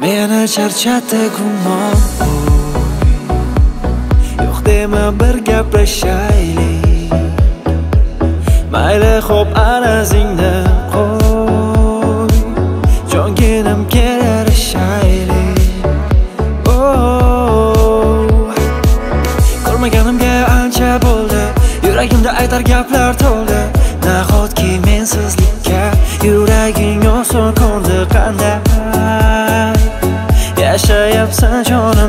Meni charchatdi gumon yo'q dema bir gaplashaylik. Mayli xo'p arazingda qo'y, jonginim yarashaylik. Ko'rmaganimga ancha bo'ldi, yuragimda aytar gaplar to'ldi. Nahotki mensizlikka yuraging oson ko'ndi. Qanday yashayapsan jonim,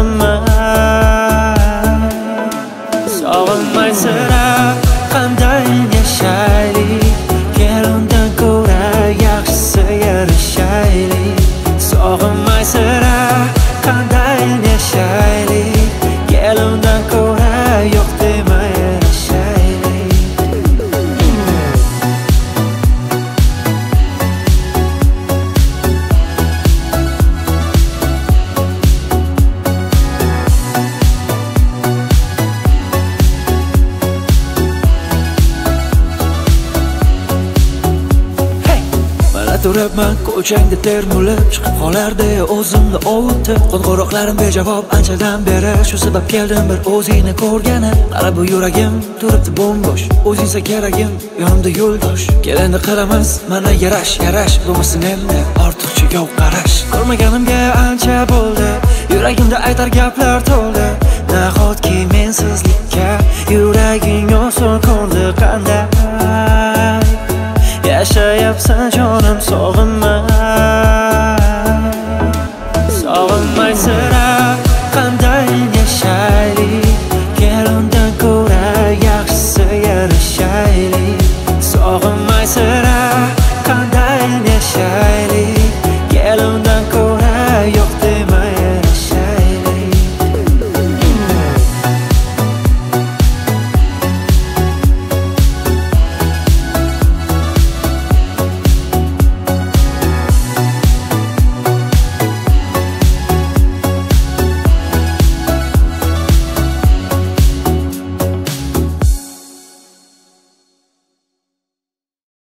sog'inmay sira qanday yashaylik. Kelundan ko'ra yaxshisi yarashaylik. Sog'inmay sira qanday yashaylik. Kelundan ko'ra yo'q dema yarashaylik. Turibman ko'changda termulib, chiqib qolardi o'zimni ovutib. Qo'ng'iroqlarim bejavob anchadan beri, shu sabab keldim bir o'zingni ko'rgani. Qara bu yuragim turibdi bo'mbo'sh, o'zingsa keragim yonimda yo'ldosh. Kelindi qaramas mana yarash bo'lmasin endi ortiqcha yov qarash. Ko'rmaganimga ancha bo'ldi, yuragimda aytar gaplar to'ldi. Nahotki mensizlikka yuraging oson ko'ndi. Qanday yashayapsan jonim, sog'inmay sira qanday yashaylik. Kelundan ko'ra yaxshisi yarashaylik. Sog'inmay sira